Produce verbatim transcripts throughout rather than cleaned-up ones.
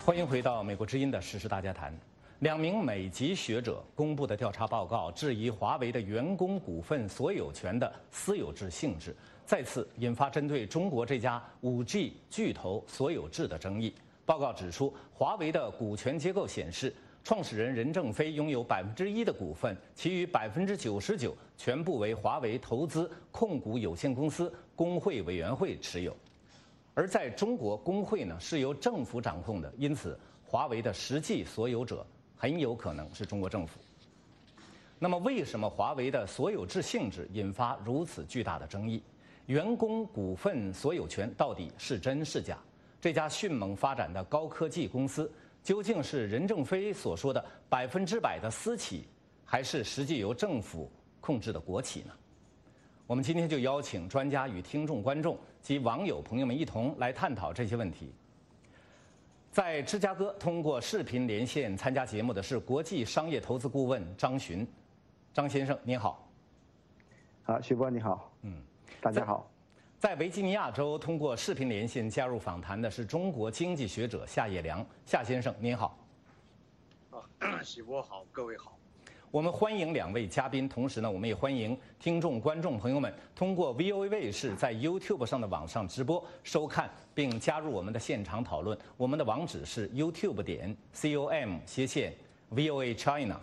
欢迎回到美国之音的时事大家谈。两名美籍学者公布的调查报告质疑华为的员工股份所有权的私有制性质，再次引发针对中国这家 五 G 巨头所有制的争议。报告指出，华为的股权结构显示，创始人任正非拥有百分之一的股份，其余百分之九十九全部为华为投资控股有限公司工会委员会持有。而在中国，工会呢是由政府掌控的，因此华为的实际所有者很有可能是中国政府。那么，为什么华为的所有制性质引发如此巨大的争议？员工股份所有权到底是真是假？这家迅猛发展的高科技公司究竟是任正非所说的百分之百的私企，还是实际由政府控制的国企呢？我们今天就邀请专家与听众、观众及网友朋友们一同来探讨这些问题。在芝加哥通过视频连线参加节目的是国际商业投资顾问张巡，张先生您好。 好，徐波你好。嗯，大家好。 在维吉尼亚州通过视频连线加入访谈的是中国经济学者夏业良，夏先生您好。 啊，徐波好，各位好。 我们欢迎两位嘉宾，同时呢，我们也欢迎听众、观众朋友们通过 V O A 卫视在 YouTube 上的网上直播收看，并加入我们的现场讨论。我们的网址是 YouTube 点 com 斜线 V O A China。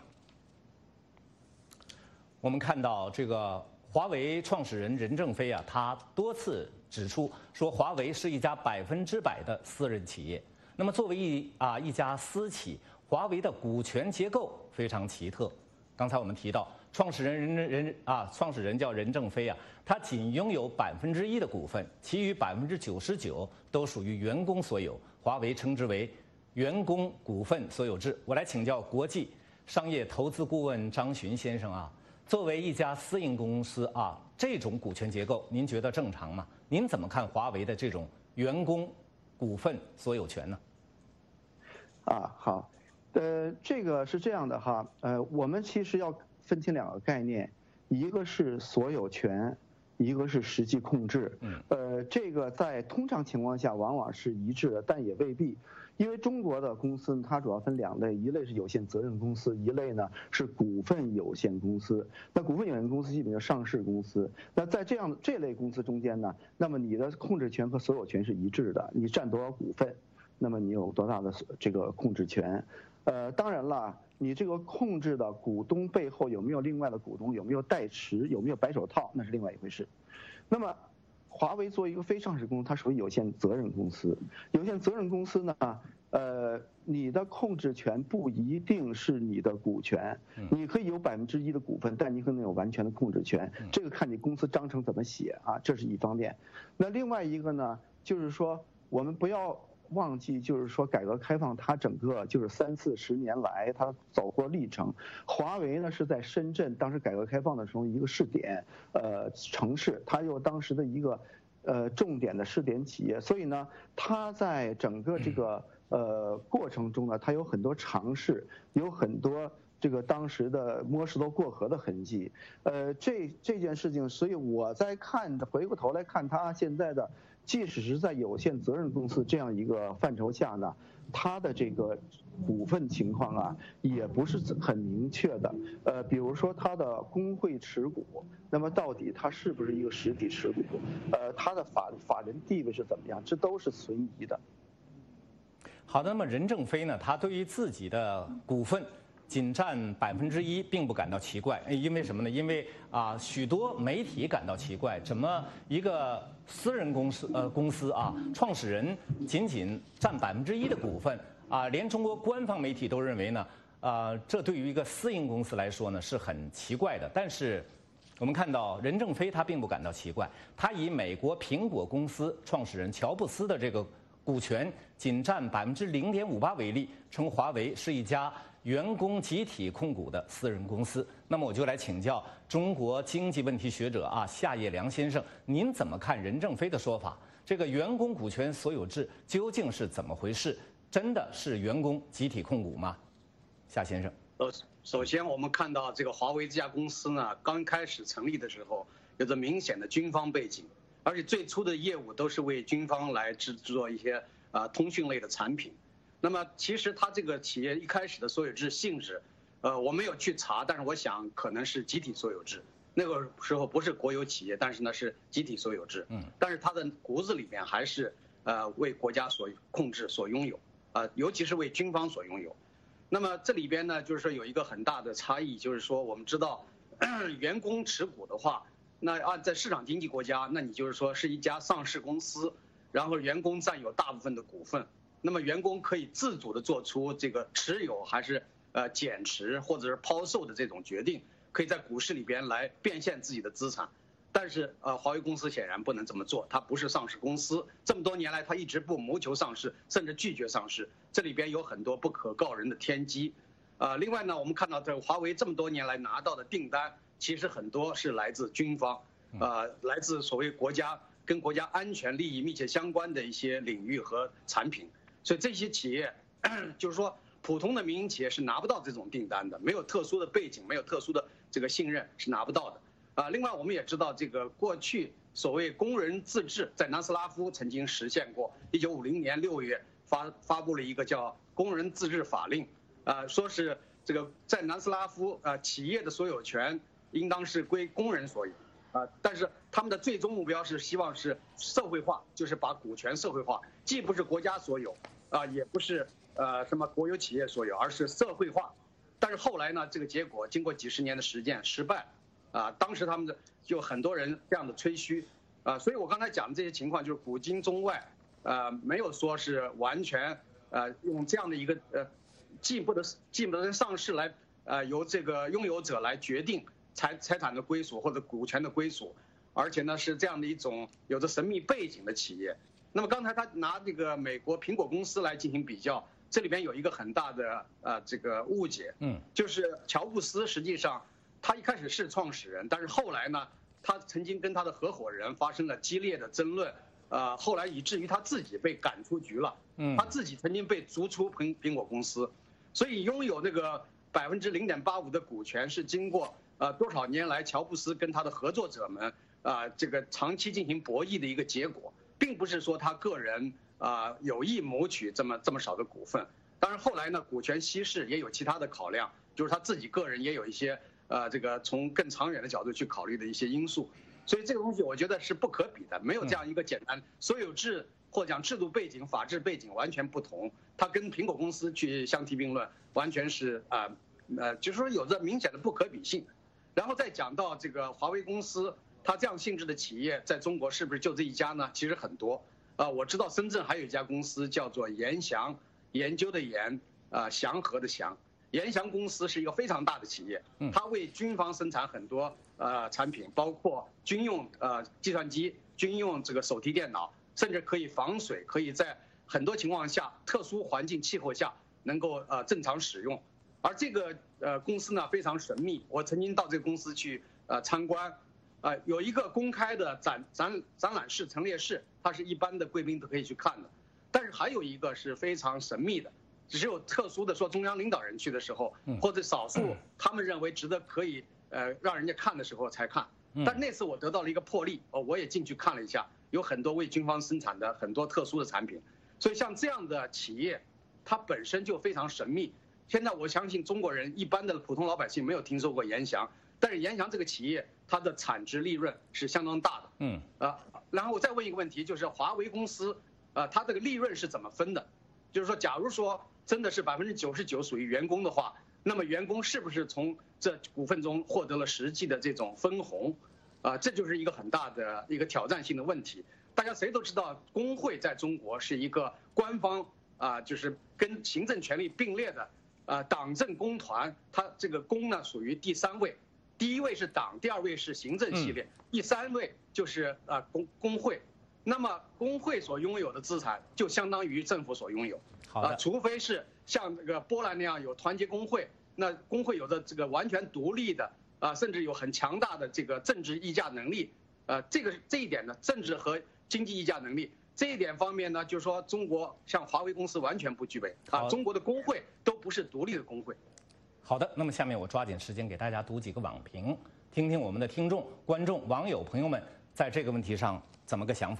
我们看到这个华为创始人任正非啊，他多次指出说，华为是一家百分之百的私人企业。那么，作为一啊一家私企，华为的股权结构非常奇特。刚才我们提到，创始人任任啊，创始人叫任正非啊，他仅拥有百分之一的股份，其余百分之九十九都属于员工所有。华为称之为员工股份所有制。我来请教国际商业投资顾问张巡先生啊，作为一家私营公司啊，这种股权结构您觉得正常吗？您怎么看华为的这种员工股份所有权呢？ 啊，好。呃，这个是这样的哈，呃，我们其实要分清两个概念，一个是所有权，一个是实际控制。嗯，呃，这个在通常情况下往往是一致的，但也未必，因为中国的公司它主要分两类，一类是有限责任公司，一类呢是股份有限公司。那股份有限公司基本就上市公司。那在这样这类公司中间呢，那么你的控制权和所有权是一致的，你占多少股份，那么你有多大的这个控制权。呃，当然了，你这个控制的股东背后有没有另外的股东，有没有代持，有没有白手套，那是另外一回事。那么，华为作为一个非上市公司，它属于有限责任公司。有限责任公司呢，呃，你的控制权不一定是你的股权，你可以有百分之一的股份，但你可能有完全的控制权，这个看你公司章程怎么写啊，这是一方面。那另外一个呢，就是说我们不要忘记，就是说改革开放它整个就是三四十年来它走过历程。华为呢是在深圳，当时改革开放的时候一个试点呃城市，它又当时的一个呃重点的试点企业，所以呢它在整个这个呃过程中呢，它有很多尝试，有很多这个当时的摸石头过河的痕迹。呃，这这件事情，所以我在看回过头来看它现在的。即使是在有限责任公司这样一个范畴下呢，它的这个股份情况啊，也不是很明确的。呃，比如说它的工会持股，那么到底它是不是一个实体持股？呃，它的法法人地位是怎么样？这都是存疑的。 好的，那么任正非呢，他对于自己的股份仅占百分之一，并不感到奇怪，因为什么呢？因为啊，许多媒体感到奇怪，怎么一个私人公司呃公司啊，创始人仅仅占百分之一的股份啊，连中国官方媒体都认为呢，啊，这对于一个私营公司来说呢是很奇怪的。但是我们看到任正非他并不感到奇怪，他以美国苹果公司创始人乔布斯的这个股权仅占百分之零点五八为例，称华为是一家员工集体控股的私人公司。那么我就来请教中国经济问题学者啊夏业良先生，您怎么看任正非的说法？这个员工股权所有制究竟是怎么回事？真的是员工集体控股吗？夏先生。 呃，首先我们看到这个华为这家公司呢，刚开始成立的时候有着明显的军方背景，而且最初的业务都是为军方来制作一些啊、呃、通讯类的产品。 那么其实它这个企业一开始的所有制性质，呃，我没有去查，但是我想可能是集体所有制。那个时候不是国有企业，但是呢是集体所有制。嗯，但是它的骨子里面还是呃为国家所控制、所拥有，啊、呃，尤其是为军方所拥有。那么这里边呢，就是说有一个很大的差异，就是说我们知道，员工持股的话，那按在市场经济国家，那你就是说是一家上市公司，然后员工占有大部分的股份。那么员工可以自主的做出这个持有还是呃减持或者是抛售的这种决定，可以在股市里边来变现自己的资产。但是呃，华为公司显然不能这么做，它不是上市公司，这么多年来它一直不谋求上市，甚至拒绝上市，这里边有很多不可告人的天机。呃，另外呢，我们看到这华为这么多年来拿到的订单，其实很多是来自军方，呃，来自所谓国家跟国家安全利益密切相关的一些领域和产品。所以这些企业，就是说，普通的民营企业是拿不到这种订单的，没有特殊的背景，没有特殊的这个信任是拿不到的。啊，另外我们也知道，这个过去所谓工人自治，在南斯拉夫曾经实现过。一九五零年六月发发布了一个叫《工人自治法令》，啊，说是这个在南斯拉夫啊，企业的所有权应当是归工人所有。啊，但是他们的最终目标是希望是社会化，就是把股权社会化，既不是国家所有，啊，也不是呃什么国有企业所有，而是社会化。但是后来呢，这个结果经过几十年的实践失败，啊，当时他们的就很多人这样的吹嘘，啊，所以我刚才讲的这些情况就是古今中外，呃，没有说是完全呃用这样的一个呃，既不得既不能上市来呃由这个拥有者来决定。财财产的归属或者股权的归属，而且呢是这样的一种有着神秘背景的企业。那么刚才他拿这个美国苹果公司来进行比较，这里边有一个很大的呃这个误解，嗯，就是乔布斯实际上他一开始是创始人，但是后来呢，他曾经跟他的合伙人发生了激烈的争论，呃，后来以至于他自己被赶出局了，嗯，他自己曾经被逐出苹苹果公司，所以拥有那个百分之零点八五的股权是经过。呃，多少年来，乔布斯跟他的合作者们啊、呃，这个长期进行博弈的一个结果，并不是说他个人啊、呃、有意谋取这么这么少的股份。当然后来呢，股权稀释也有其他的考量，就是他自己个人也有一些呃这个从更长远的角度去考虑的一些因素。所以这个东西我觉得是不可比的，没有这样一个简单所有制或讲制度背景、法治背景完全不同，它跟苹果公司去相提并论，完全是啊 呃, 呃就是说有着明显的不可比性。然后再讲到这个华为公司，它这样性质的企业在中国是不是就这一家呢？其实很多，啊、呃，我知道深圳还有一家公司叫做研翔，研究的研，啊、呃，祥和的祥，研翔公司是一个非常大的企业，它为军方生产很多呃产品，包括军用呃计算机、军用这个手提电脑，甚至可以防水，可以在很多情况下、特殊环境气候下能够呃正常使用。而这个呃公司呢非常神秘，我曾经到这个公司去呃参观，呃有一个公开的展展展览室陈列室，它是一般的贵宾都可以去看的，但是还有一个是非常神秘的，只有特殊的说中央领导人去的时候，或者少数他们认为值得可以呃让人家看的时候才看。但那次我得到了一个破例，哦我也进去看了一下，有很多为军方生产的很多特殊的产品，所以像这样的企业，它本身就非常神秘。现在我相信中国人一般的普通老百姓没有听说过研翔，但是研翔这个企业它的产值利润是相当大的，嗯啊，然后我再问一个问题，就是华为公司，呃，它这个利润是怎么分的？就是说，假如说真的是百分之九十九属于员工的话，那么员工是不是从这股份中获得了实际的这种分红？啊，这就是一个很大的一个挑战性的问题。大家谁都知道，工会在中国是一个官方啊，就是跟行政权力并列的。呃，党政工团，它这个工呢属于第三位，第一位是党，第二位是行政系列，第三位就是呃工工会。那么工会所拥有的资产就相当于政府所拥有，啊，除非是像这个波兰那样有团结工会，那工会有着这个完全独立的啊，甚至有很强大的这个政治议价能力，呃，这个这一点呢，政治和经济议价能力。这一点方面呢，就是说中国像华为公司完全不具备啊，中国的工会都不是独立的工会。 好的，那么下面我抓紧时间给大家读几个网评，听听我们的听众、观众、网友朋友们在这个问题上怎么个想法。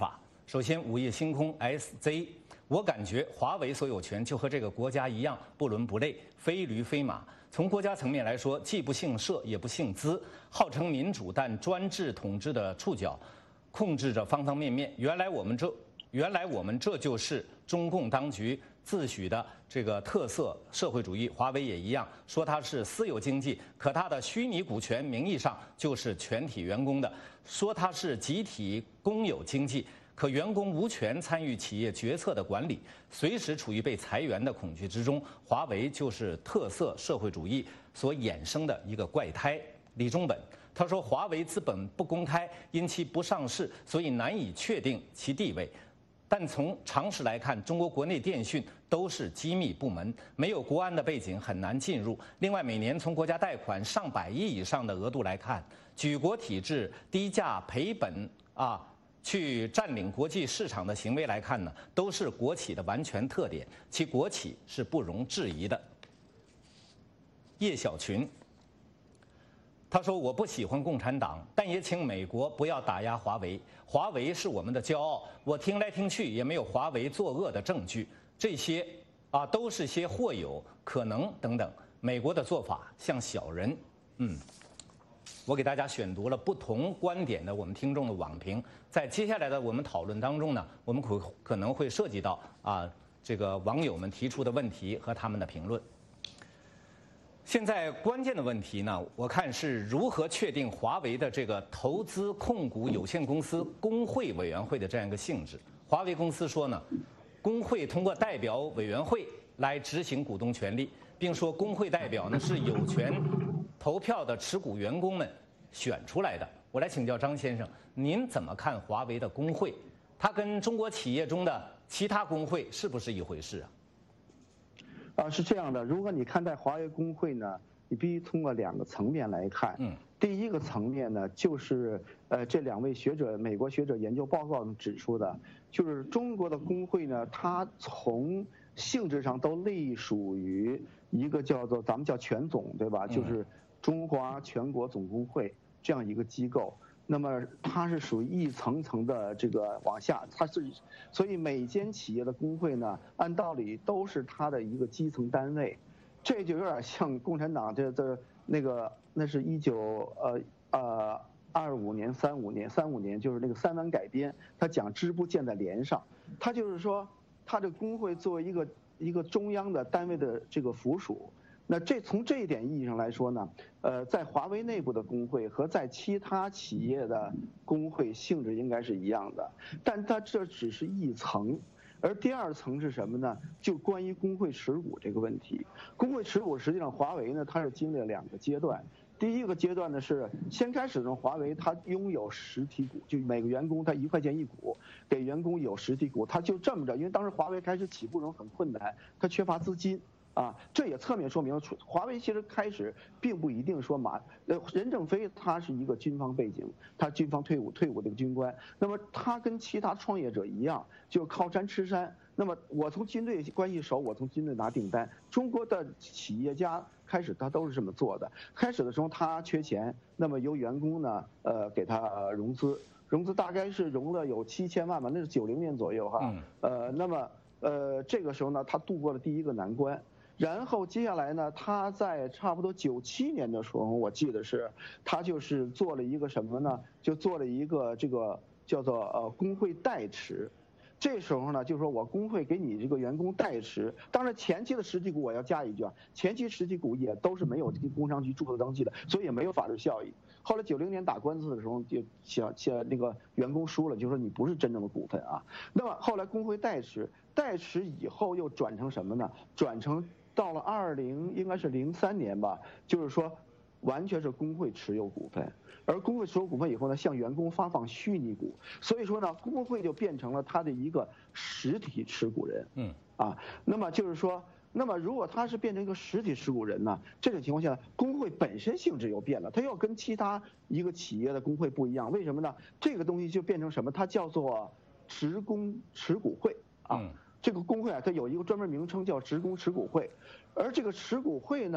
首先，午夜星空 S Z， 我感觉华为所有权就和这个国家一样不伦不类，非驴非马。从国家层面来说，既不姓社也不姓资，号称民主但专制统治的触角，控制着方方面面。原来我们这，原来我们这就是中共当局自诩的这个特色社会主义。华为也一样，说它是私有经济，可它的虚拟股权名义上就是全体员工的；说它是集体公有经济，可员工无权参与企业决策的管理，随时处于被裁员的恐惧之中。华为就是特色社会主义所衍生的一个怪胎。李忠本他说，华为资本不公开，因其不上市，所以难以确定其地位。但从常识来看，中国国内电讯都是机密部门，没有国安的背景很难进入。另外，每年从国家贷款上百亿以上的额度来看，举国体制、低价赔本啊。去占领国际市场的行为来看呢，都是国企的完全特点，其国企是不容置疑的。叶小群，他说：“我不喜欢共产党，但也请美国不要打压华为。华为是我们的骄傲，我听来听去也没有华为作恶的证据，这些啊都是些或有可能等等。美国的做法像小人，嗯。”我给大家选读了不同观点的我们听众的网评，在接下来的我们讨论当中呢，我们可可能会涉及到啊这个网友们提出的问题和他们的评论。现在关键的问题呢，我看是如何确定华为的这个投资控股有限公司工会委员会的这样一个性质。华为公司说呢，工会通过代表委员会来执行股东权利，并说工会代表呢是有权投票的持股员工们选出来的。我来请教张先生，您怎么看华为的工会？它跟中国企业中的其他工会是不是一回事啊？ 啊，是这样的。如果你看待华为工会呢，你必须通过两个层面来看。嗯。第一个层面呢，就是呃这两位学者，美国学者研究报告中指出的，就是中国的工会呢，它从性质上都隶属于一个叫做咱们叫全总，对吧？就是中华全国总工会这样一个机构。那么它是属于一层层的这个往下，它是所以每间企业的工会呢，按道理都是它的一个基层单位，这就有点像共产党这这那个那是一九呃呃二五年三五年三五年就是那个三湾改编，他讲支部建在连上，他就是说他这工会作为一个一个中央的单位的这个附属。那这从这一点意义上来说呢，呃，在华为内部的工会和在其他企业的工会性质应该是一样的，但它这只是一层，而第二层是什么呢？就关于工会持股这个问题。工会持股实际上华为呢，它是经历了两个阶段。第一个阶段呢是先开始呢，华为它拥有实体股，就每个员工他一块钱一股，给员工有实体股，他就这么着，因为当时华为开始起步中很困难，它缺乏资金。啊，这也侧面说明了，华为其实开始并不一定说马呃任正非他是一个军方背景，他军方退伍退伍的一个军官，那么他跟其他创业者一样，就靠山吃山。那么我从军队关系熟，我从军队拿订单。中国的企业家开始他都是这么做的，开始的时候他缺钱，那么由员工呢呃给他融资，融资大概是融了有七千万吧，那是九零年左右哈，呃那么呃这个时候呢他度过了第一个难关。然后接下来呢，他在差不多九七年的时候，我记得是，他就是做了一个什么呢？就做了一个这个叫做呃工会代持。这时候呢，就是说我工会给你这个员工代持，当然前期的实体股我要加一句啊，前期实体股也都是没有工商局注册登记的，所以也没有法律效益。后来九零年打官司的时候，就想想那个员工输了，就说你不是真正的股份啊。那么后来工会代持，代持以后又转成什么呢？转成到了二零应该是零三年吧，就是说完全是工会持有股份，而工会持有股份以后呢，向员工发放虚拟股，所以说呢，工会就变成了他的一个实体持股人。嗯，啊，那么就是说，那么如果他是变成一个实体持股人呢，这种情况下，工会本身性质又变了，它要跟其他一个企业的工会不一样，为什么呢？这个东西就变成什么？它叫做职工持股会啊。嗯，这个工会啊，它有一个专门名称叫职工持股会，而这个持股会呢，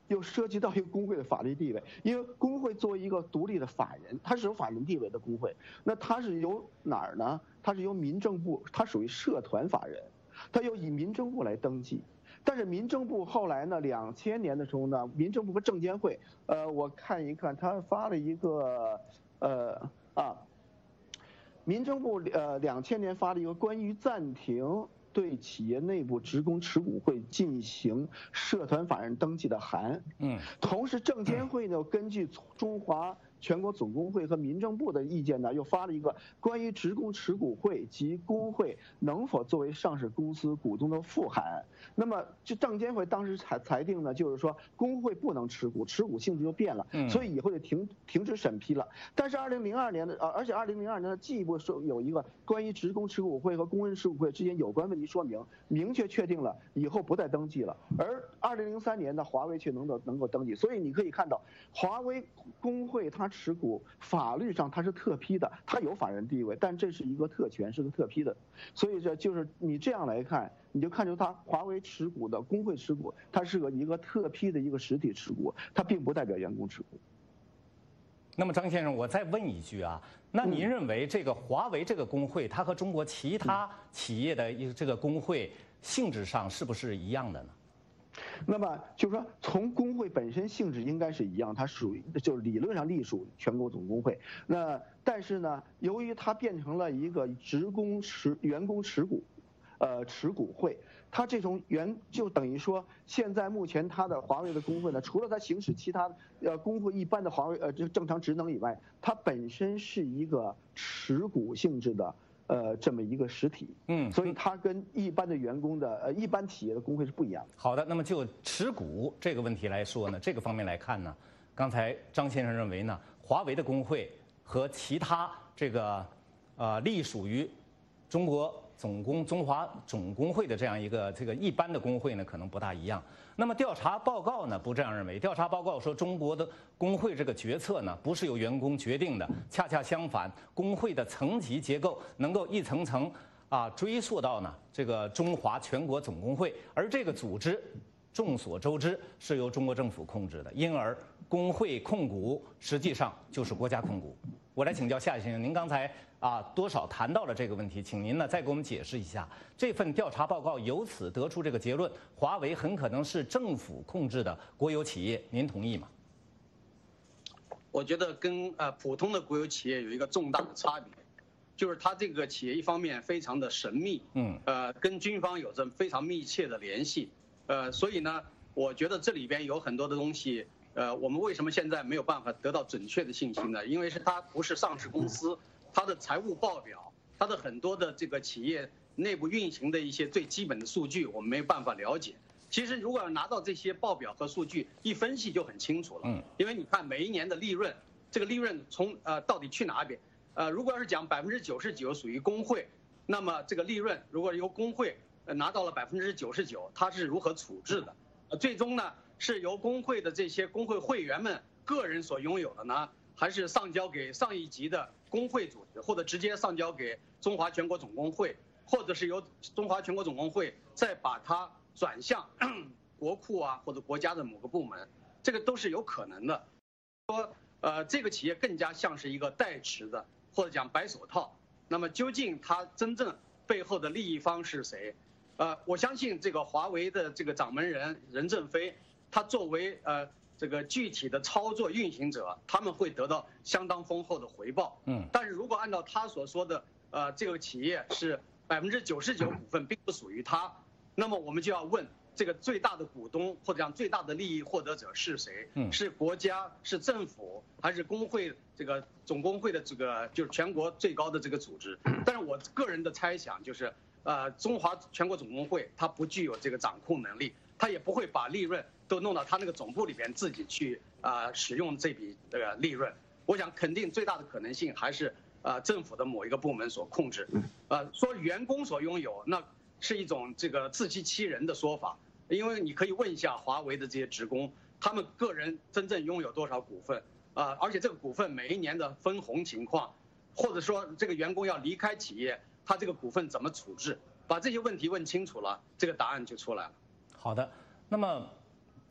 又涉及到一个工会的法律地位，因为工会作为一个独立的法人，它是有法人地位的工会，那它是由哪儿呢？它是由民政部，它属于社团法人，它又以民政部来登记。但是民政部后来呢，两千年的时候呢，民政部和证监会，呃，我看一看，他发了一个，呃啊，民政部呃两千年发了一个关于暂停对企业内部职工持股会进行社团法人登记的函。嗯，同时证监会呢，根据中华全国总工会和民政部的意见呢，又发了一个关于职工持股会及工会能否作为上市公司股东的复函。那么，就证监会当时裁裁定呢，就是说工会不能持股，持股性质就变了，所以以后就停停止审批了。但是二零零二年的，呃，而且二零零二年的进一步说有一个关于职工持股会和工人持股会之间有关问题说明，明确确定了以后不再登记了。而二零零三年的华为却能够能够登记，所以你可以看到，华为工会它持股法律上它是特批的，它有法人地位，但这是一个特权，是个特批的。所以这就是你这样来看，你就看出它华为持股的工会持股，它是个一个特批的一个实体持股，它并不代表员工持股。 那么张先生，我再问一句啊，那您认为这个华为这个工会，它和中国其他企业的一个这个工会性质上是不是一样的呢？ 那么就是说，从工会本身性质应该是一样，它属于就是理论上隶属全国总工会。那但是呢，由于它变成了一个职工持员工持股，呃持股会，它这种原就等于说，现在目前它的华为的工会呢，除了它行使其他呃工会一般的华为呃这正常职能以外，它本身是一个持股性质的。呃，这么一个实体，嗯，所以它跟一般的员工的呃一般企业的工会是不一样的。 好的，那么就持股这个问题来说呢，这个方面来看呢，刚才张先生认为呢，华为的工会和其他这个呃隶属于中国总工中华总工会的这样一个这个一般的工会呢，可能不大一样。那么调查报告呢不这样认为，调查报告说中国的工会这个决策呢不是由员工决定的，恰恰相反，工会的层级结构能够一层层啊追溯到呢这个中华全国总工会，而这个组织众所周知是由中国政府控制的，因而工会控股实际上就是国家控股。我来请教夏先生，您刚才啊多少谈到了这个问题，请您呢再给我们解释一下，这份调查报告由此得出这个结论，华为很可能是政府控制的国有企业，您同意吗？ 我觉得跟呃普通的国有企业有一个重大的差别，就是它这个企业一方面非常的神秘，嗯，呃，跟军方有着非常密切的联系，呃，所以呢，我觉得这里边有很多的东西。呃，我们为什么现在没有办法得到准确的信息呢？因为是它不是上市公司，它的财务报表，它的很多的这个企业内部运行的一些最基本的数据，我们没有办法了解。其实如果要拿到这些报表和数据，一分析就很清楚了。嗯，因为你看每一年的利润，这个利润从呃到底去哪边？呃，如果要是讲百分之九十九属于工会，那么这个利润如果由工会呃拿到了百分之九十九，它是如何处置的？呃，最终呢？是由工会的这些工会会员们个人所拥有的呢，还是上交给上一级的工会组织，或者直接上交给中华全国总工会，或者是由中华全国总工会再把它转向国库啊或者国家的某个部门，这个都是有可能的。说呃这个企业更加像是一个代持的，或者讲白手套。那么究竟它真正背后的利益方是谁？呃，我相信这个华为的这个掌门人任正非。他作为呃这个具体的操作运行者，他们会得到相当丰厚的回报。嗯，但是如果按照他所说的，呃，这个企业是百分之九十九股份并不属于他，那么我们就要问，这个最大的股东或者讲最大的利益获得者是谁？嗯，是国家、是政府，还是工会？这个总工会的这个就是全国最高的这个组织？但是我个人的猜想就是，呃，中华全国总工会它不具有这个掌控能力，它也不会把利润都弄到他那个总部里边自己去啊、呃、使用这笔这个利润。我想肯定最大的可能性还是呃政府的某一个部门所控制。呃，说员工所拥有，那是一种这个自欺欺人的说法，因为你可以问一下华为的这些职工，他们个人真正拥有多少股份啊、呃？而且这个股份每一年的分红情况，或者说这个员工要离开企业，他这个股份怎么处置？把这些问题问清楚了，这个答案就出来了。 好的，那么。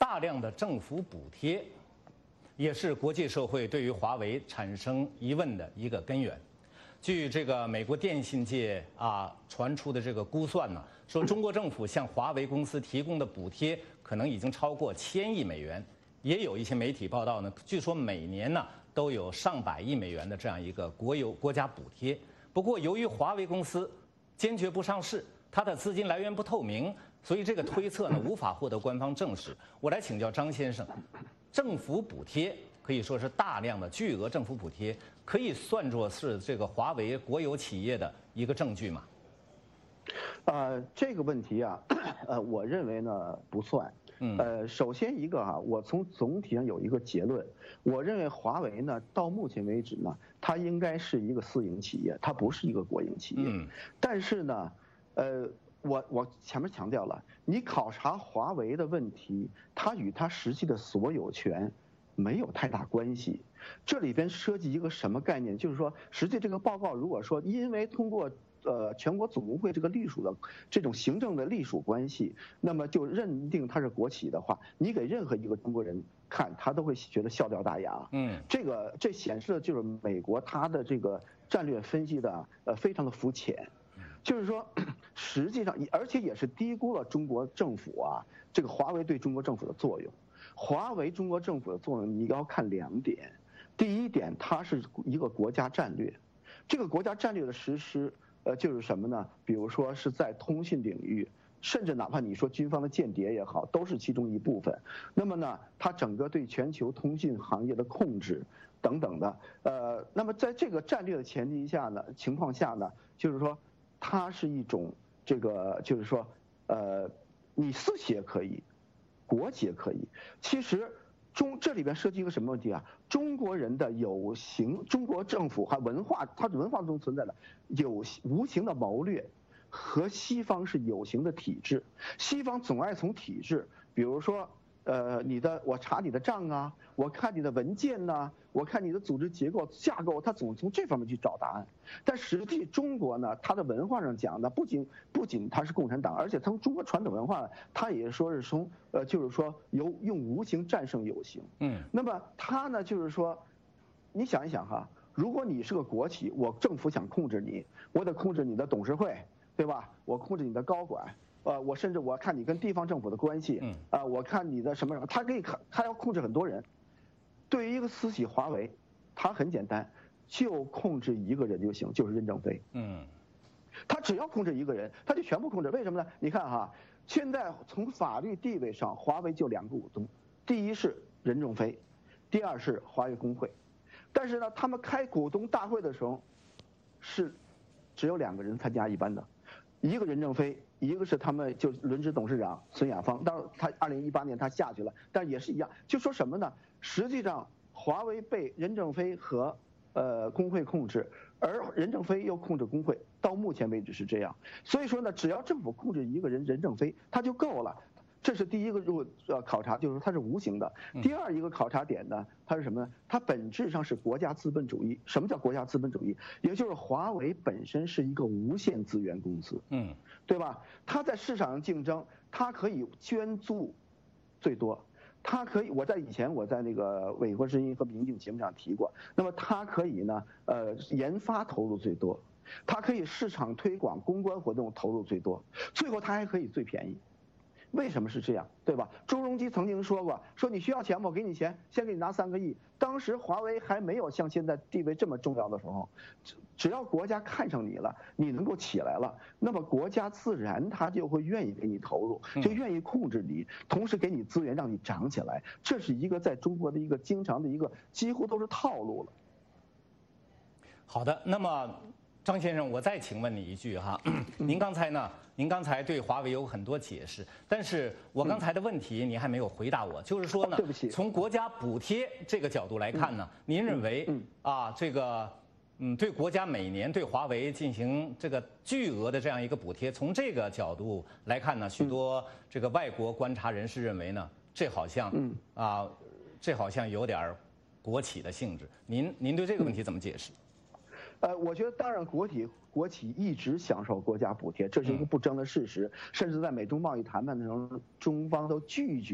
大量的政府补贴，也是国际社会对于华为产生疑问的一个根源。据这个美国电信界啊传出的这个估算呢，说中国政府向华为公司提供的补贴可能已经超过千亿美元。也有一些媒体报道呢，据说每年呢都有上百亿美元的这样一个国有国家补贴。不过，由于华为公司坚决不上市，它的资金来源不透明，所以这个推测呢无法获得官方证实。我来请教张先生，政府补贴可以说是大量的巨额政府补贴，可以算作是这个华为国有企业的一个证据吗？ 呃，这个问题啊，呃，我认为呢不算。呃，首先一个啊，我从总体上有一个结论，我认为华为呢，到目前为止呢，它应该是一个私营企业，它不是一个国营企业。嗯。但是呢，呃，我我前面强调了，你考察华为的问题，它与它实际的所有权没有太大关系。这里边涉及一个什么概念？就是说，实际这个报告如果说因为通过呃，全国总工会这个隶属的这种行政的隶属关系，那么就认定它是国企的话，你给任何一个中国人看，他都会觉得笑掉大牙。嗯，这个这显示的就是美国它的这个战略分析的呃非常的肤浅，就是说实际上而且也是低估了中国政府啊这个华为对中国政府的作用。华为中国政府的作用你要看两点，第一点它是一个国家战略，这个国家战略的实施。呃，就是什么呢？比如说是在通信领域，甚至哪怕你说军方的间谍也好，都是其中一部分。那么呢，它整个对全球通信行业的控制等等的，呃，那么在这个战略的前提下呢，情况下呢，就是说它是一种这个，就是说，呃，你私企也可以，国企也可以。其实。中这里边涉及一个什么问题啊？中国人的有形，中国政府还文化，它文化中存在的有无形的谋略，和西方是有形的体制。西方总爱从体制，比如说，呃，你的我查你的账啊，我看你的文件呐、啊，我看你的组织结构架构，它总从这方面去找答案。但实际中国呢，它的文化上讲呢，不仅不仅它是共产党，而且从中国传统文化，它也说是从呃，就是说由用无形战胜有形。嗯，那么它呢，就是说，你想一想哈，如果你是个国企，我政府想控制你，我得控制你的董事会，对吧？我控制你的高管。呃，我甚至我看你跟地方政府的关系，嗯，啊、呃，我看你的什么，他可以看，他要控制很多人。对于一个私企华为，它很简单，就控制一个人就行，就是任正非。嗯，他只要控制一个人，他就全部控制。为什么呢？你看哈，现在从法律地位上，华为就两个股东，第一是任正非，第二是华为工会。但是呢，他们开股东大会的时候，是只有两个人参加一般的。一个任正非，一个是他们就轮值董事长孙亚芳，当然他二零一八年他下去了，但也是一样，就说什么呢？实际上华为被任正非和呃工会控制，而任正非又控制工会，到目前为止是这样。所以说呢，只要政府控制一个人任正非，他就够了。这是第一个入呃考察，就是说它是无形的。第二一个考察点呢，它是什么呢？它本质上是国家资本主义。什么叫国家资本主义？也就是华为本身是一个无限资源公司，嗯，对吧？它在市场上竞争，它可以捐助最多，它可以，我在以前我在那个伟国之音和民警节目上提过，那么它可以呢，呃，研发投入最多，它可以市场推广公关活动投入最多，最后它还可以最便宜。为什么是这样，对吧？朱镕基曾经说过，说你需要钱吗？我给你钱，先给你拿三个亿。当时华为还没有像现在地位这么重要的时候，只要国家看上你了，你能够起来了，那么国家自然他就会愿意给你投入，就愿意控制你，同时给你资源让你长起来。这是一个在中国的一个经常的一个几乎都是套路了。 好的，那么张先生，我再请问你一句哈，您刚才呢？您刚才对华为有很多解释，但是我刚才的问题您还没有回答我，就是说呢， 对不起， 从国家补贴这个角度来看呢，您认为啊，这个嗯，对国家每年对华为进行这个巨额的这样一个补贴，从这个角度来看呢，许多这个外国观察人士认为呢，这好像啊，这好像有点国企的性质。您您对这个问题怎么解释？ 呃，我觉得当然，国企国企一直享受国家补贴，这是一个不争的事实。甚至在美中贸易谈判的时候，中方都拒绝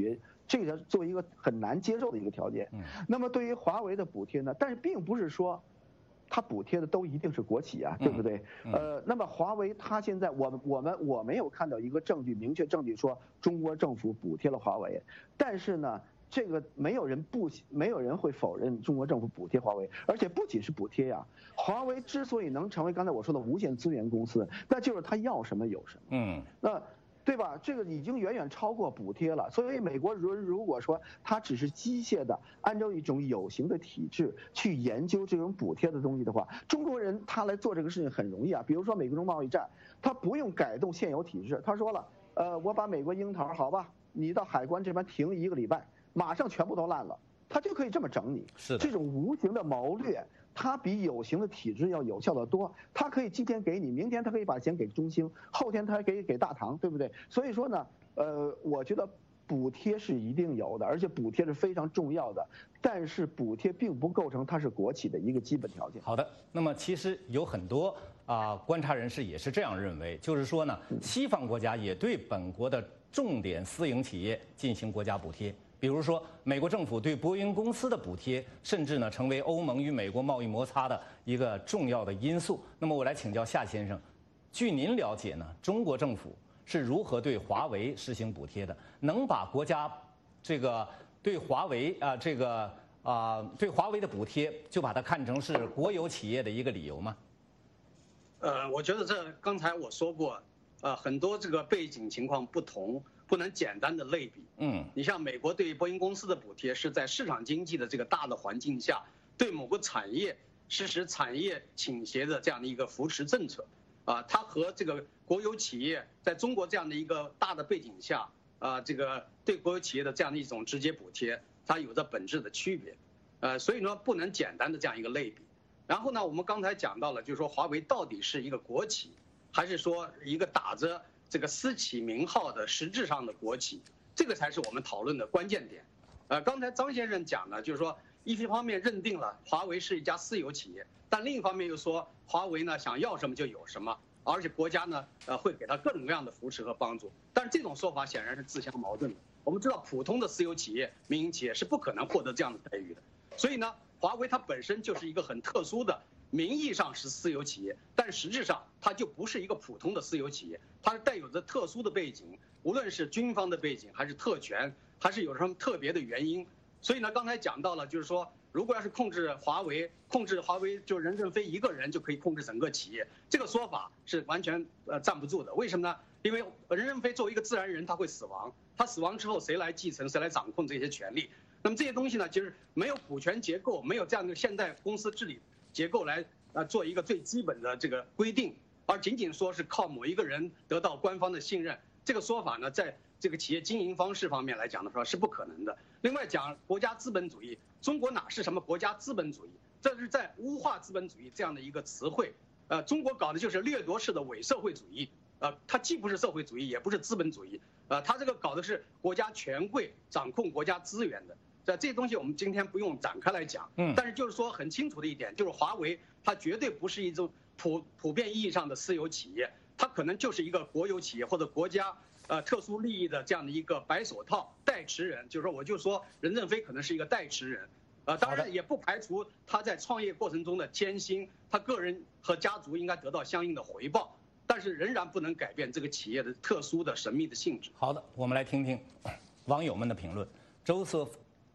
这个作为一个很难接受的一个条件。那么对于华为的补贴呢，但是并不是说。它补贴的都一定是国企啊，对不对？嗯嗯、呃，那么华为它现在，我们我们我没有看到一个证据，明确证据说中国政府补贴了华为，但是呢，这个没有人不没有人会否认中国政府补贴华为，而且不仅是补贴呀，华为之所以能成为刚才我说的无线资源公司，那就是它要什么有什么。嗯，那。对吧？这个已经远远超过补贴了。所以美国如如果说它只是机械的按照一种有形的体制去研究这种补贴的东西的话，中国人他来做这个事情很容易啊。比如说美中贸易战，他不用改动现有体制，他说了，呃，我把美国樱桃好吧，你到海关这边停一个礼拜，马上全部都烂了，他就可以这么整你。是这种无形的谋略。它比有形的体制要有效得多，它可以今天给你，明天它可以把钱给中兴，后天它还可以给大唐，对不对？所以说呢，呃，我觉得补贴是一定有的，而且补贴是非常重要的，但是补贴并不构成它是国企的一个基本条件。 好的，那么其实有很多啊、呃、观察人士也是这样认为，就是说呢，西方国家也对本国的重点私营企业进行国家补贴。比如说，美国政府对波音公司的补贴，甚至呢成为欧盟与美国贸易摩擦的一个重要的因素。那么我来请教夏先生，据您了解呢，中国政府是如何对华为实行补贴的？能把国家这个对华为啊、呃、这个啊、呃、对华为的补贴，就把它看成是国有企业的一个理由吗？ 呃，我觉得这刚才我说过，呃，很多这个背景情况不同。不能简单的类比，嗯，你像美国对波音公司的补贴是在市场经济的这个大的环境下，对某个产业实施产业倾斜的这样的一个扶持政策，啊，它和这个国有企业在中国这样的一个大的背景下，啊，这个对国有企业的这样的一种直接补贴，它有着本质的区别，呃，所以呢，不能简单的这样一个类比。然后呢，我们刚才讲到了，就是说华为到底是一个国企，还是说一个打着这个私企名号的实质上的国企，这个才是我们讨论的关键点。呃，刚才张先生讲呢，就是说，一方面认定了华为是一家私有企业，但另一方面又说华为呢想要什么就有什么，而且国家呢呃会给他各种各样的扶持和帮助。但是这种说法显然是自相矛盾的。我们知道，普通的私有企业、民营企业是不可能获得这样的待遇的。所以呢，华为它本身就是一个很特殊的。名义上是私有企业，但实质上它就不是一个普通的私有企业，它是带有着特殊的背景，无论是军方的背景，还是特权，还是有什么特别的原因。所以呢，刚才讲到了，就是说，如果要是控制华为，控制华为就任正非一个人就可以控制整个企业，这个说法是完全呃站不住的。为什么呢？因为任正非作为一个自然人，他会死亡，他死亡之后谁来继承，谁来掌控这些权利？那么这些东西呢，其实没有股权结构，没有这样的现代公司治理结构来呃做一个最基本的这个规定，而仅仅说是靠某一个人得到官方的信任，这个说法呢，在这个企业经营方式方面来讲的话是不可能的。另外讲国家资本主义，中国哪是什么国家资本主义？这是在污化资本主义这样的一个词汇。呃，中国搞的就是掠夺式的伪社会主义，呃，它既不是社会主义，也不是资本主义，呃，它这个搞的是国家权贵掌控国家资源的。这这些东西我们今天不用展开来讲，嗯，但是就是说很清楚的一点，就是华为它绝对不是一种普普遍意义上的私有企业，它可能就是一个国有企业或者国家呃特殊利益的这样的一个白手套代持人，就是说我就说任正非可能是一个代持人，呃，当然也不排除他在创业过程中的艰辛，他个人和家族应该得到相应的回报，但是仍然不能改变这个企业的特殊的神秘的性质。 好的，我们来听听网友们的评论。Joseph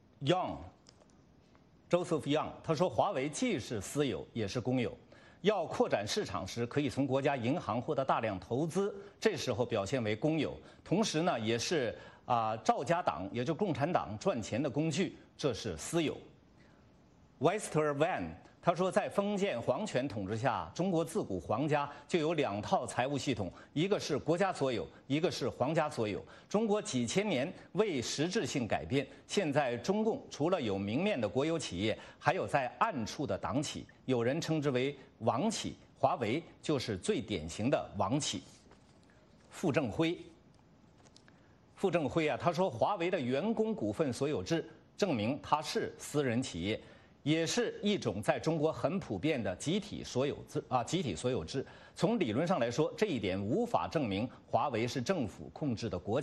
Young，Joseph Young， 他说华为既是私有也是公有，要扩展市场时可以从国家银行获得大量投资，这时候表现为公有，同时呢也是啊、呃、赵家党也就共产党赚钱的工具，这是私有。Wester Van 他说，在封建皇权统治下，中国自古皇家就有两套财务系统，一个是国家所有，一个是皇家所有。中国几千年未实质性改变，现在中共除了有明面的国有企业，还有在暗处的党企，有人称之为王企，华为就是最典型的王企。傅政辉，傅政辉啊，他说华为的员工股份所有制证明它是私人企业。也是一种在中国很普遍的集体所有制啊，集体所有制。从理论上来说，这一点无法证明华为是政府控制的国企。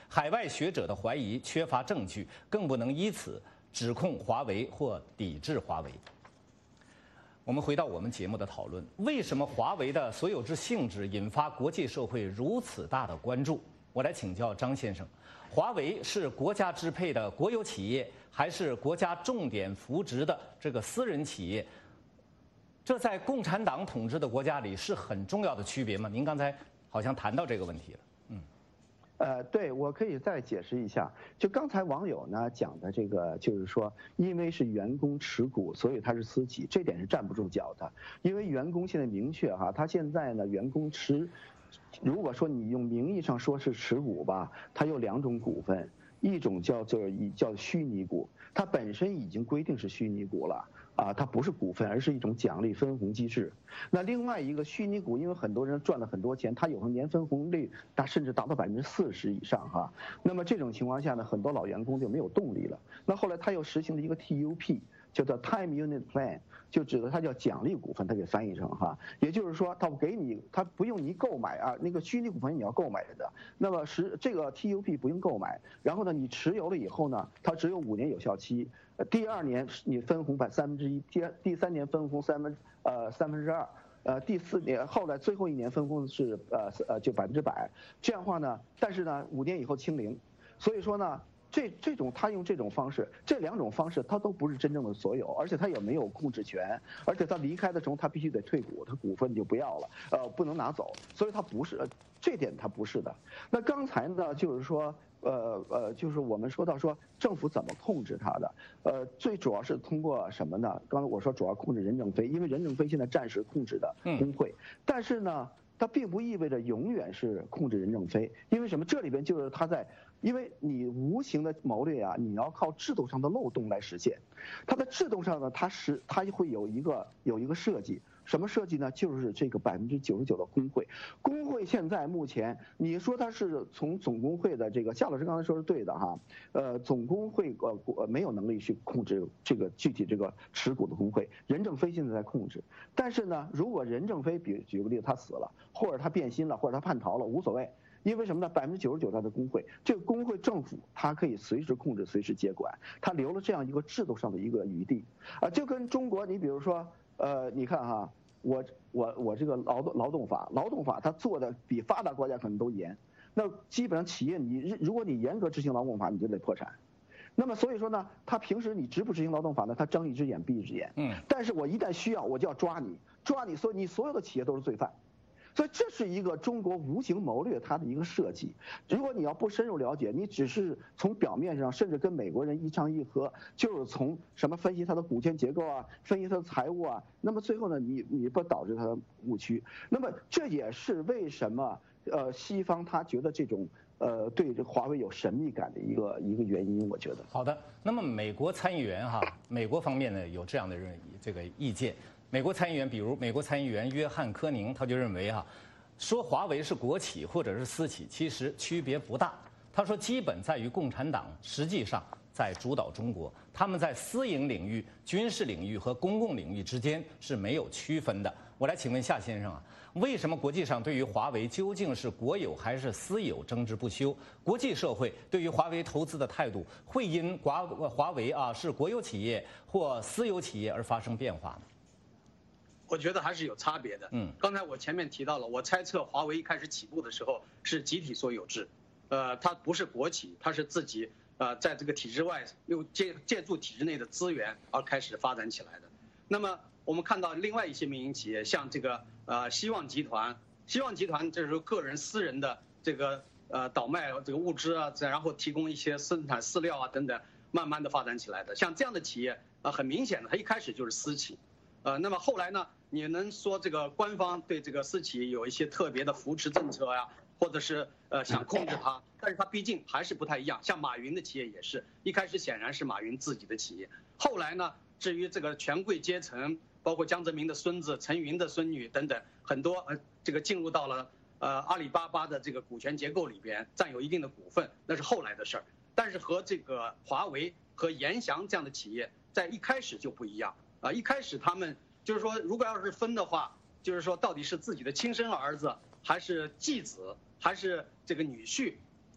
海外学者的怀疑缺乏证据，更不能以此指控华为或抵制华为。我们回到我们节目的讨论，为什么华为的所有制性质引发国际社会如此大的关注？我来请教张先生，华为是国家支配的国有企业，还是国家重点扶植的这个私人企业？这在共产党统治的国家里是很重要的区别吗？您刚才好像谈到这个问题了。嗯， 呃，对，我可以再解释一下。就刚才网友呢讲的这个，就是说，因为是员工持股，所以他是私企，这点是站不住脚的。因为员工现在明确哈，他现在呢，员工持，如果说你用名义上说是持股吧，它有两种股份，一种叫做以叫虚拟股，它本身已经规定是虚拟股了。啊，它不是股份，而是一种奖励分红机制。那另外一个虚拟股，因为很多人赚了很多钱，它有时候年分红率达甚至达到百分之四十以上哈。那么这种情况下呢，很多老员工就没有动力了。那后来他又实行了一个 T U P， 叫做 Time Unit Plan， 就指的它叫奖励股份，它给翻译成哈。也就是说，它给你，它不用你购买啊，那个虚拟股份你要购买的。那么实这个 T U P 不用购买，然后呢，你持有了以后呢，它只有五年有效期。第二年你分红百三分之一，第第三年分红三分呃三分之二，呃第四年后来最后一年分红是呃呃就百分之百，这样的话呢，但是呢五年以后清零，所以说呢这这种他用这种方式，这两种方式他都不是真正的所有，而且他也没有控制权，而且他离开的时候他必须得退股，他股份就不要了，呃不能拿走，所以他不是这点他不是的。那刚才呢就是说。呃呃，就是我们说到说政府怎么控制它的，呃，最主要是通过什么呢？刚才我说主要控制任正非，因为任正非现在暂时控制的工会，但是呢，它并不意味着永远是控制任正非，因为什么？这里边就是他在，因为你无形的谋略啊，你要靠制度上的漏洞来实现，它的制度上呢，它是它会有一个有一个设计。什么设计呢？就是这个百分之九十九的工会，工会现在目前你说它是从总工会的这个夏老师刚才说是对的哈，呃，总工会呃没有能力去控制这个具体这个持股的工会，任正非现在在控制，但是呢，如果任正非比举个例子他死了，或者他变心了，或者他叛逃了，无所谓。因为什么呢？百分之九十九它的工会，这个工会政府它可以随时控制、随时接管，它留了这样一个制度上的一个余地啊，就跟中国，你比如说，呃，你看哈。我我我这个劳动劳动法，劳动法它做的比发达国家可能都严。那基本上企业你如果你严格执行劳动法，你就得破产。那么所以说呢，他平时你执不执行劳动法呢？他睁一只眼闭一只眼。嗯。但是我一旦需要，我就要抓你，抓你，所以你所有的企业都是罪犯。所以这是一个中国无形谋略它的一个设计。如果你要不深入了解，你只是从表面上，甚至跟美国人一唱一和，就是从什么分析它的股权结构啊，分析它的财务啊，那么最后呢，你你不导致它的误区。那么这也是为什么呃西方他觉得这种呃对这华为有神秘感的一个一个原因，我觉得。 好的，那么美国参议员哈，美国方面呢有这样的认这个意见。美国参议员，比如美国参议员约翰·科宁，他就认为哈，说华为是国企或者是私企，其实区别不大。他说，基本在于共产党实际上在主导中国，他们在私营领域、军事领域和公共领域之间是没有区分的。我来请问夏先生啊，为什么国际上对于华为究竟是国有还是私有争执不休？国际社会对于华为投资的态度会因华华为啊是国有企业或私有企业而发生变化吗？ 我觉得还是有差别的。嗯，刚才我前面提到了，我猜测华为一开始起步的时候是集体所有制，呃，它不是国企，它是自己呃在这个体制外又借借助体制内的资源而开始发展起来的。那么我们看到另外一些民营企业，像这个呃希望集团，希望集团这是个人私人的这个呃倒卖这个物资啊，然后提供一些生产饲料啊等等，慢慢的发展起来的。像这样的企业啊，很明显的，它一开始就是私企。呃，那么后来呢？你能说这个官方对这个私企有一些特别的扶持政策呀，或者是呃想控制它，但是它毕竟还是不太一样。像马云的企业也是，一开始显然是马云自己的企业，后来呢，至于这个权贵阶层，包括江泽民的孙子、陈云的孙女等等，很多呃这个进入到了呃阿里巴巴的这个股权结构里边，占有一定的股份，那是后来的事儿。但是和这个华为和联想这样的企业在一开始就不一样啊，一开始他们。就是说，如果要是分的话，就是说到底是自己的亲生儿子，还是继子，还是这个女婿，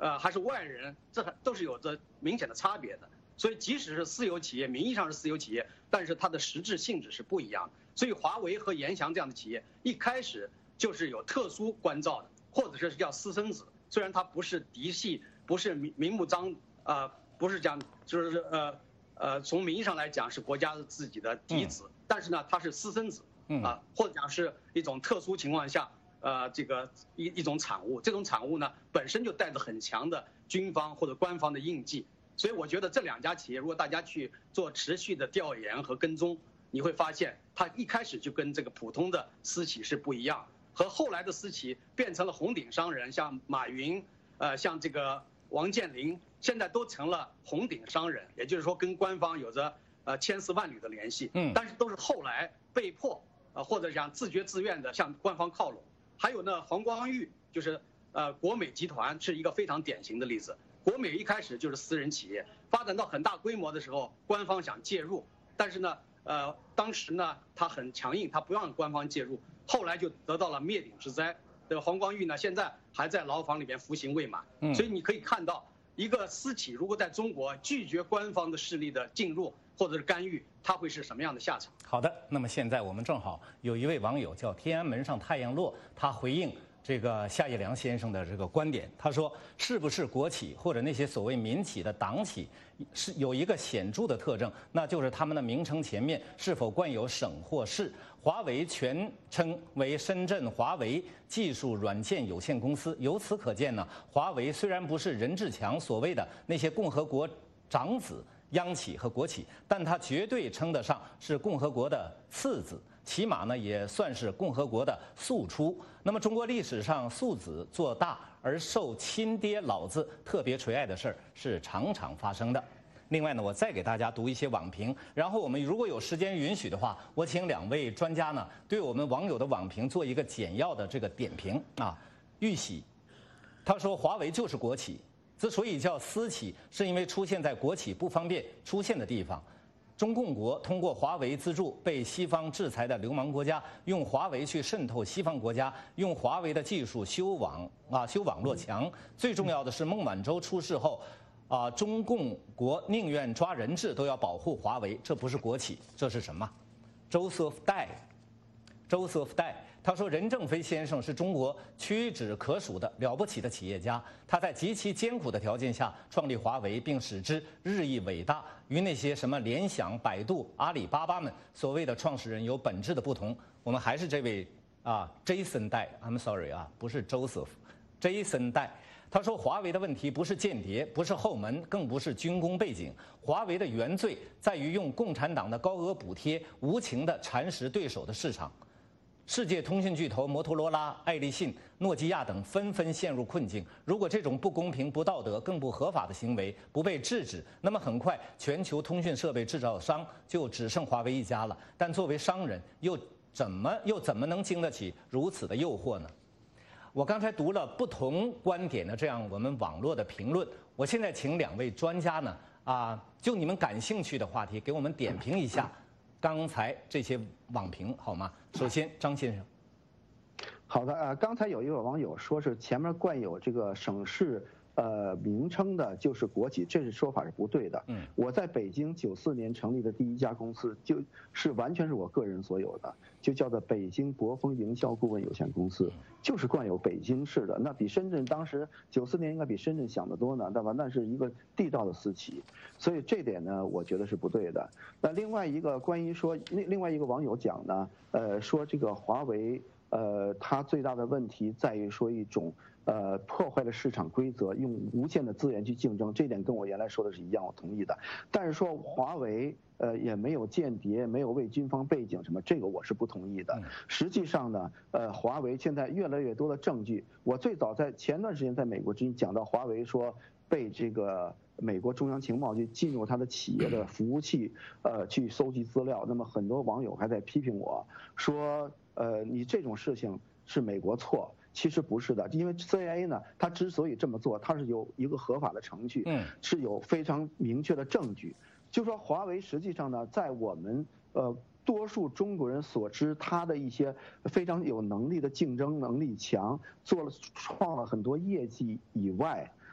呃还是外人，这还都是有着明显的差别的。所以即使是私有企业，名义上是私有企业，但是它的实质性质是不一样的。所以华为和联想这样的企业一开始就是有特殊关照的，或者是叫私生子。虽然它不是嫡系，不是明明目张呃不是讲就是呃呃从名义上来讲是国家自己的嫡子，嗯、但是呢它是私生子啊、呃，或者讲是一种特殊情况下呃这个一一种产物。这种产物呢本身就带着很强的军方或者官方的印记。所以我觉得这两家企业，如果大家去做持续的调研和跟踪，你会发现它一开始就跟这个普通的私企是不一样，和后来的私企变成了红顶商人，像马云，呃，像这个王健林，现在都成了红顶商人，也就是说跟官方有着呃千丝万缕的联系，嗯，但是都是后来被迫，呃或者讲自觉自愿的向官方靠拢。还有呢，黄光裕就是呃国美集团是一个非常典型的例子。国美一开始就是私人企业，发展到很大规模的时候，官方想介入，但是呢，呃，当时呢，他很强硬，他不让官方介入，后来就得到了灭顶之灾。这个黄光裕呢，现在还在牢房里边服刑未满。嗯，所以你可以看到，一个私企如果在中国拒绝官方的势力的进入或者是干预，它会是什么样的下场？ 好的，那么现在我们正好有一位网友叫天安门上太阳落，他回应这个夏业良先生的这个观点，他说，是不是国企或者那些所谓民企的党企，是有一个显著的特征，那就是他们的名称前面是否冠有省或市。华为全称为深圳华为技术软件有限公司，由此可见呢，华为虽然不是任志强所谓的那些共和国长子央企和国企，但它绝对称得上是共和国的次子。起码呢，也算是共和国的庶出。那么，中国历史上庶子做大而受亲爹老子特别垂爱的事儿是常常发生的。另外呢，我再给大家读一些网评，然后我们如果有时间允许的话，我请两位专家呢，对我们网友的网评做一个简要的这个点评啊。玉玺，他说华为就是国企，之所以叫私企，是因为出现在国企不方便出现的地方。中共国通过华为资助被西方制裁的流氓国家，用华为去渗透西方国家，用华为的技术修网啊修网络墙。最重要的是，孟晚舟出事后，啊，中共国宁愿抓人质都要保护华为，这不是国企，这是什么 ？Joseph Dai，Joseph Dai。他说，任正非先生是中国屈指可数的了不起的企业家，他在极其艰苦的条件下创立华为，并使之日益伟大，与那些什么联想、百度、阿里巴巴们所谓的创始人有本质的不同。我们还是这位啊 ，Jason Dai，I'm sorry 啊，不是 Joseph，Jason Dai。他说，华为的问题不是间谍，不是后门，更不是军工背景。华为的原罪在于用共产党的高额补贴，无情地蚕食对手的市场。世界通讯巨头摩托罗拉、爱立信、诺基亚等纷纷陷入困境。如果这种不公平、不道德、更不合法的行为不被制止，那么很快全球通讯设备制造商就只剩华为一家了。但作为商人，又怎么又怎么能经得起如此的诱惑呢？我刚才读了不同观点的这样我们网络的评论，我现在请两位专家呢啊，就你们感兴趣的话题，给我们点评一下刚才这些网评好吗？首先，张先生。 好的，呃，刚才有一位网友说是前面冠有这个省市呃名称的就是国企，这是说法是不对的。嗯，我在北京九四年成立的第一家公司，就是完全是我个人所有的，就叫做北京博丰营销顾问有限公司，就是冠有北京市的，那比深圳当时九四年应该比深圳响得多呢，对吧？那是一个地道的私企，所以这点呢，我觉得是不对的。那另外一个关于说，另另外一个网友讲呢，呃，说这个华为。呃，它最大的问题在于说一种呃破坏了市场规则，用无限的资源去竞争，这点跟我原来说的是一样，我同意的。但是说华为呃也没有间谍，没有为军方背景什么，这个我是不同意的。实际上呢，呃，华为现在越来越多的证据，我最早在前段时间在美国之前讲到华为说被这个美国中央情报局进入他的企业的服务器，呃，去搜集资料，那么很多网友还在批评我说。呃，你这种事情是美国错，其实不是的，因为 C I A 呢，它之所以这么做，它是有一个合法的程序，嗯，是有非常明确的证据。就说华为实际上呢，在我们呃多数中国人所知，它的一些非常有能力的竞争能力强，做了创了很多业绩以外，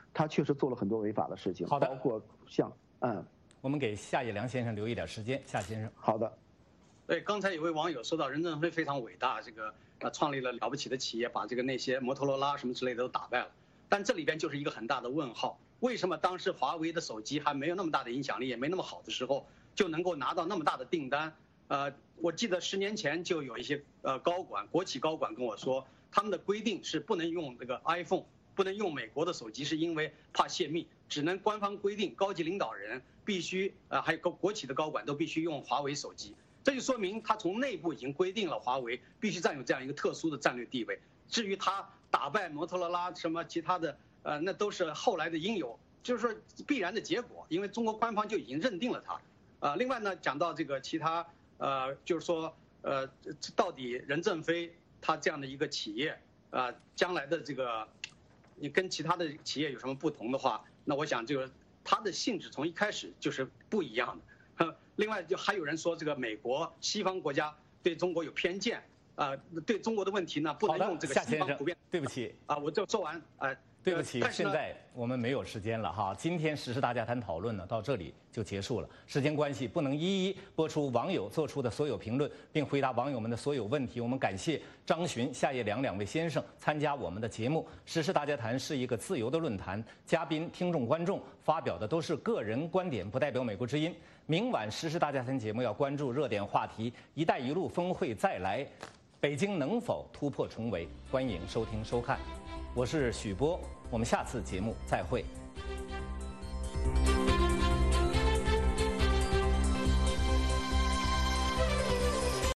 他确实做了很多违法的事情， 好的， 包括像嗯， 我们给夏业良先生留一点时间，夏先生。 好的。 对，刚才有位网友说到任正非非常伟大，这个呃创立了了不起的企业，把这个那些摩托罗拉什么之类的都打败了，但这里边就是一个很大的问号。为什么当时华为的手机还没有那么大的影响力，也没那么好的时候，就能够拿到那么大的订单？呃，我记得十年前就有一些呃高管，国企高管跟我说，他们的规定是不能用这个 iPhone， 不能用美国的手机，是因为怕泄密，只能官方规定高级领导人必须呃还有国国企的高管都必须用华为手机。这就说明他从内部已经规定了华为必须占有这样一个特殊的战略地位。至于他打败摩托罗拉什么其他的。呃，那都是后来的应有，就是说必然的结果，因为中国官方就已经认定了它。呃，另外呢，讲到这个其他，呃，就是说，呃，到底任正非他这样的一个企业，啊、呃，将来的这个，你跟其他的企业有什么不同的话，那我想这个它的性质从一开始就是不一样的。另外，就还有人说这个美国西方国家对中国有偏见，啊、呃，对中国的问题呢不能用这个西方普遍。 对不起啊，我就说完啊。呃对不起，现在我们没有时间了哈。今天时事大家谈讨论呢到这里就结束了，时间关系不能一一播出网友做出的所有评论，并回答网友们的所有问题。我们感谢张巡、夏业良两位先生参加我们的节目。时事大家谈是一个自由的论坛，嘉宾、听众、观众发表的都是个人观点，不代表美国之音。明晚时事大家谈节目要关注热点话题“一带一路”峰会再来，北京能否突破重围？欢迎收听收看。我是许波，我们下次节目再会。